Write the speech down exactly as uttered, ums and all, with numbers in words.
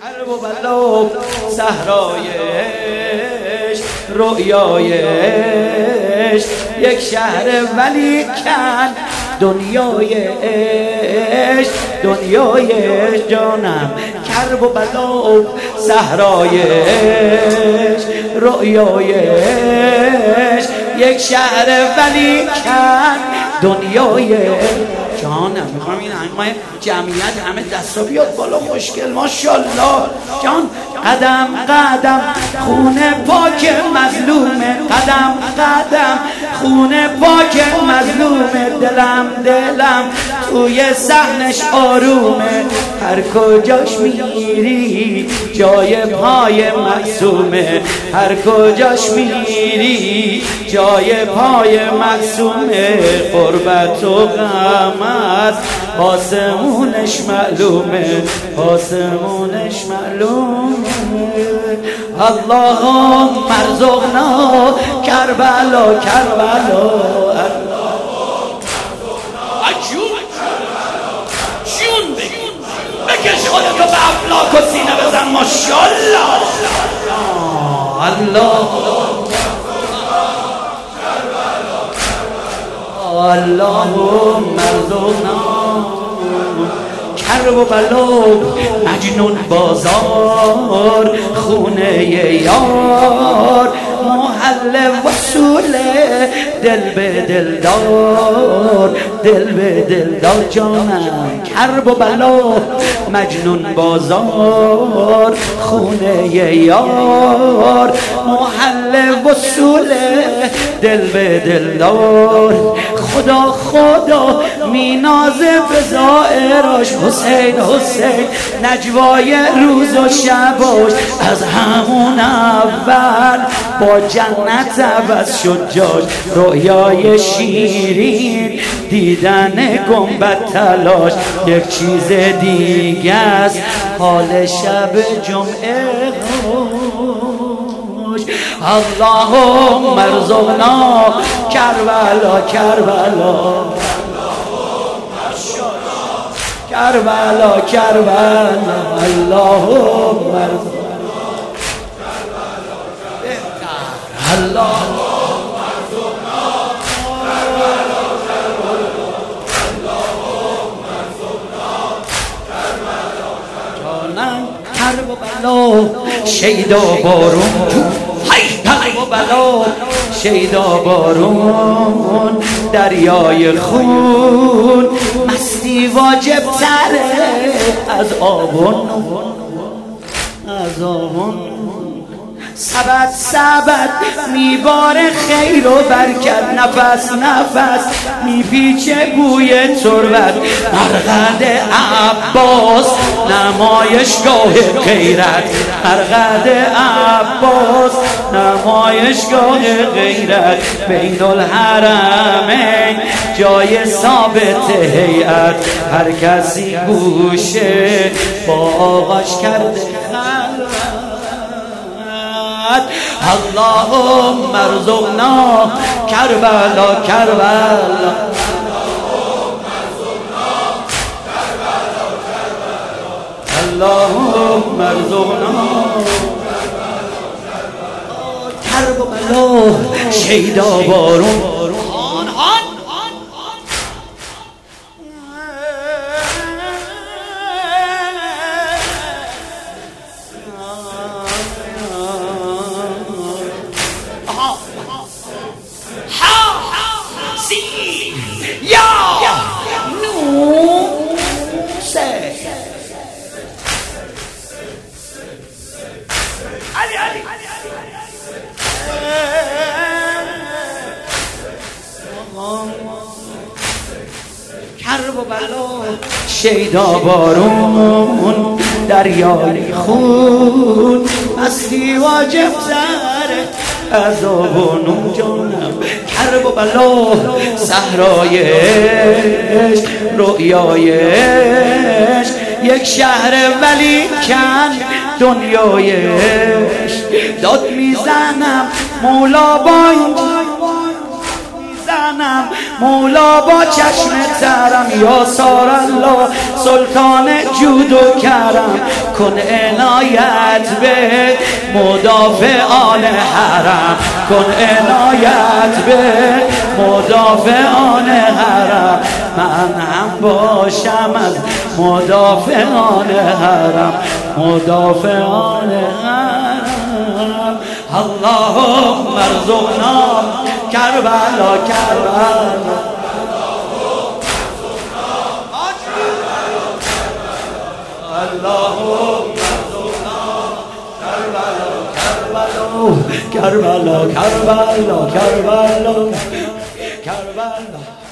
کرب و بلا صحرایش رؤیایش یک شهر ولی کن دنیایش دنیایش جانم کرب و بلا صحرایش رؤیایش یک شهر ولی کن دنیایش جانم. میخوام این همه جمعیت همه دستا بیاد بالا خوشگل ماشاءالله جان. قدم قدم خون پاک مظلومه قدم قدم خون پاک مظلومه دلم دلم توی صحنش آرومه هر کجاش میری جای پای معصومه هر کجاش میری جای پای معصومه قربت و غم است آسمونش معلومه آسمونش معلومه. اللهم ارزقنا کربلا کربلا جون بکش خودتو به افلاک و سینه بزن ماشاءالله. الله اللهم ارزقنا کرب و بلا مجنون بازار خونه یار محل وصوله دل به دل دار دل به دل دار جانم کرب و بلا مجنون بازار خونه یار محل وصوله دل به دل دار خدا خدا مینازه به زائراش حسین حسین نجوای روز و شباش از همون اول با جنت عوض شد جاش رویای شیرین دیدن گنبد تلاش یک چیز دیگه است حال شب جمعه اللهم ارزقنا کربلا کربلا کربلا کربلا اللهم ارزقنا اللهم ارزقنا کربلا کربلا اللهم ارزقنا کربلا جانم کرب و بلا شیدا بارون کرب و بلا شیدا بارون دریای خون مستی واجب تره از آبون از آبون سبت سبت میبار خیر و برکت نفس نفس میپیچه بوی تربت مرقد عباس نمایشگاه غیرت مرقد عباس نمایشگاه غیرت بین الحرمین جای ثابت هیئت هر کسی گوشه با آغاش کرده اللهم ارزقنا کربلا کربلا اللهم ارزقنا کرب و بلا شیدا بارون کرب و بلا شیدا بارون دریای خون مستی واجب تره عذاب و نون جانم کرب و بلا صحرایش رؤیایش یک شهر ولی کن دنیایش داد میزنم مولا با این منم مولا با چشم ترم، یا سار الله سلطان جود و کرم، کن عنایت به مدافعان حرم، کن عنایت به مدافعان حرم، من هم باشم از مدافعان حرم، مدافعان حرم. اللهم ارزقنا کربلا کربلا، اللهم ارزقنا کربلا کربلا کربلا کربلا کربلا.